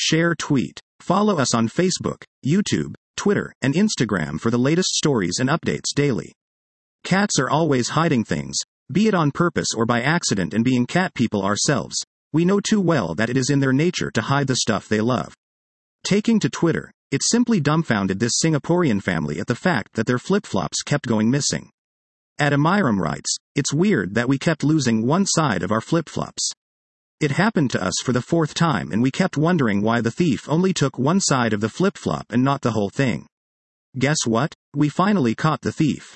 share, tweet. Follow us on Facebook, YouTube, Twitter, and Instagram for the latest stories and updates daily. Cats are always hiding things, be it on purpose or by accident, and being cat people ourselves, we know too well that it is in their nature to hide the stuff they love. Taking to Twitter, it simply dumbfounded this Singaporean family at the fact that their flip-flops kept going missing. Adamiram writes, "It's weird that we kept losing one side of our flip-flops. It happened to us for the 4th time and we kept wondering why the thief only took one side of the flip-flop and not the whole thing. Guess what? We finally caught the thief.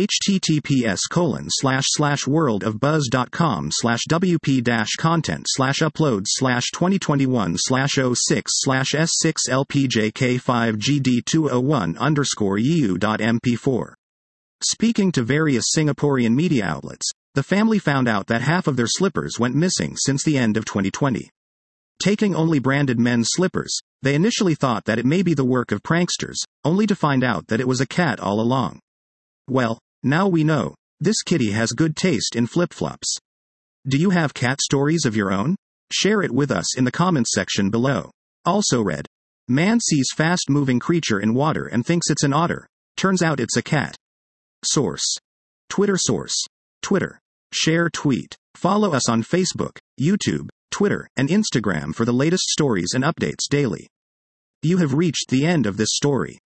https://world-of buzz.com/wp-content/uploads/2021/06/S6LPJK5GD201_EU.mp4. Speaking to various Singaporean media outlets, the family found out that half of their slippers went missing since the end of 2020. Taking only branded men's slippers, they initially thought that it may be the work of pranksters, only to find out that it was a cat all along. Well, now we know. This kitty has good taste in flip-flops. Do you have cat stories of your own? Share it with us in the comments section below. Also read, man sees fast-moving creature in water and thinks it's an otter. Turns out it's a cat. Source. Twitter source. Twitter. Share, tweet. Follow us on Facebook, YouTube, Twitter, and Instagram for the latest stories and updates daily. You have reached the end of this story.